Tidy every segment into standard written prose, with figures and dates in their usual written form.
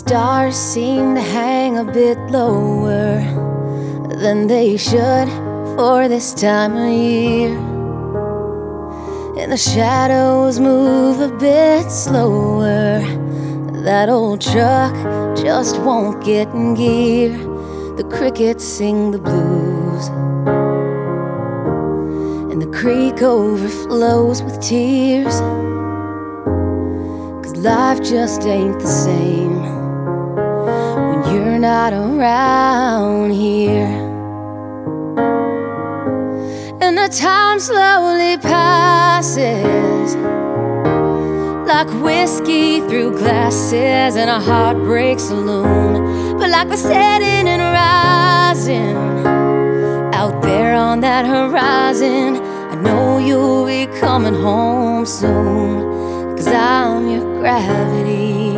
stars seem to hang a bit lower than they should for this time of year, and the shadows move a bit slower. That old truck just won't get in gear. The crickets sing the blues, and the creek overflows with tears, 'cause life just ain't the same when you're not around here. And the time slowly passes like whiskey through glasses in a heartbreak saloon. But like the setting and rising out there on that horizon, I know you'll be coming home soon, 'cause I'm your gravity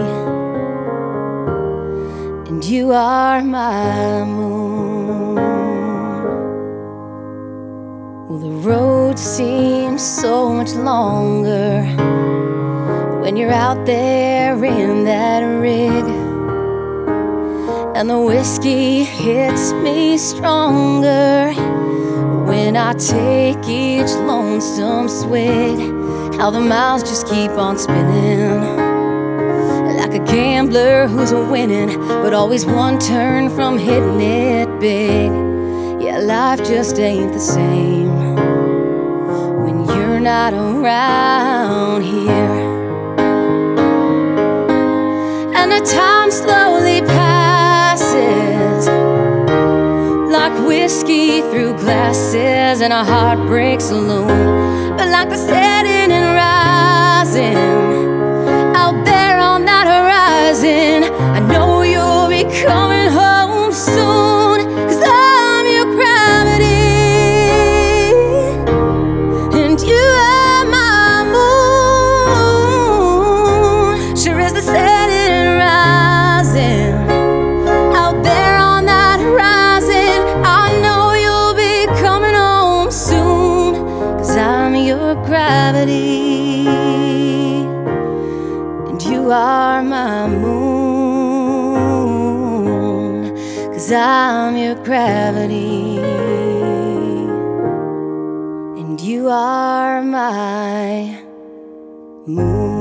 and you are my moon. Well, the road seems so much longer when you're out there in that rig, and the whiskey hits me stronger when I take each lonesome swig. How the miles just keep on spinning like a gambler who's winning, but always one turn from hitting it big. Yeah, life just ain't the same when you're not around here. And the time slowly passes like whiskey through glasses in a heartbreak saloon. But like the setting and rising out there on that horizon, I know you'll be coming home soon, 'cause I'm your gravity and you are my moon. Sure as the setting and rising out there on that horizon, I know you'll be coming home soon, 'cause I'm your gravity and you are my moon, 'cause I'm your gravity and you are my moon.